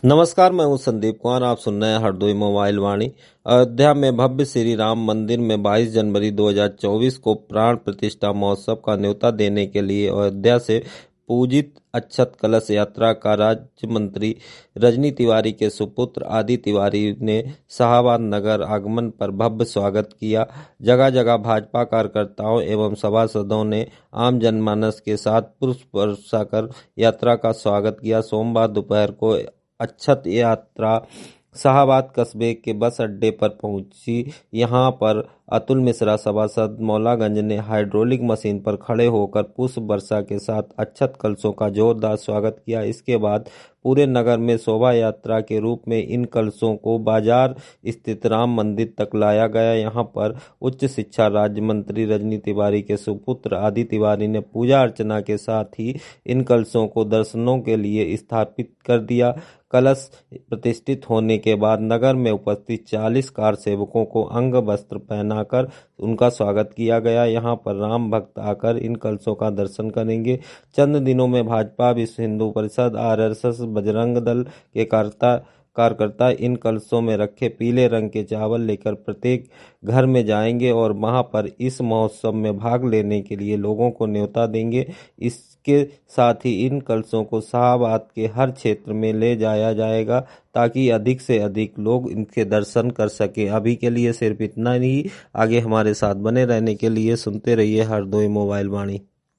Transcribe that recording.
नमस्कार, मैं हूं संदीप कुमार। आप सुन रहे हैं हरदोई मोबाइल वाणी। अयोध्या में भव्य श्री राम मंदिर में 22 जनवरी 2024 को प्राण प्रतिष्ठा महोत्सव का न्योता देने के लिए अयोध्या से पूजित अक्षत कलश यात्रा का राज्य मंत्री रजनी तिवारी के सुपुत्र आदि तिवारी ने शाहबाद नगर आगमन पर भव्य स्वागत किया। जगह जगह भाजपा कार्यकर्ताओं एवं सभासदों ने आम जनमानस के साथ पुष्प वर्षा कर यात्रा का स्वागत किया। सोमवार दोपहर को अक्षत यात्रा शाहबाद कस्बे के बस अड्डे पर पहुंची। यहां पर अतुल मिश्रा सभासद मौलागंज ने हाइड्रोलिक मशीन पर खड़े होकर पुष्प वर्षा के साथ अक्षत कलशों का जोरदार स्वागत किया। इसके बाद पूरे नगर में शोभा यात्रा के रूप में इन कलशों को बाजार स्थित राम मंदिर तक लाया गया। यहां पर उच्च शिक्षा राज्य मंत्री रजनी तिवारी के सुपुत्र आदि तिवारी ने पूजा अर्चना के साथ ही इन कलशों को दर्शनों के लिए स्थापित कर दिया। कलश प्रतिष्ठित होने के बाद नगर में उपस्थित 40 कार सेवकों को अंग वस्त्र पहनाकर उनका स्वागत किया गया। यहां पर राम भक्त आकर इन कलशों का दर्शन करेंगे। चंद दिनों में भाजपा, विश्व हिंदू परिषद, आरएसएस, बजरंग दल के कार्यकर्ता इन कलशों में रखे पीले रंग के चावल लेकर प्रत्येक घर में जाएंगे और वहां पर इस महोत्सव में भाग लेने के लिए लोगों को न्योता देंगे। इसके साथ ही इन कलशों को शाहबाद के हर क्षेत्र में ले जाया जाएगा ताकि अधिक से अधिक लोग इनके दर्शन कर सकें। अभी के लिए सिर्फ इतना ही। आगे हमारे साथ बने रहने के लिए सुनते रहिए हरदोई मोबाइल वाणी।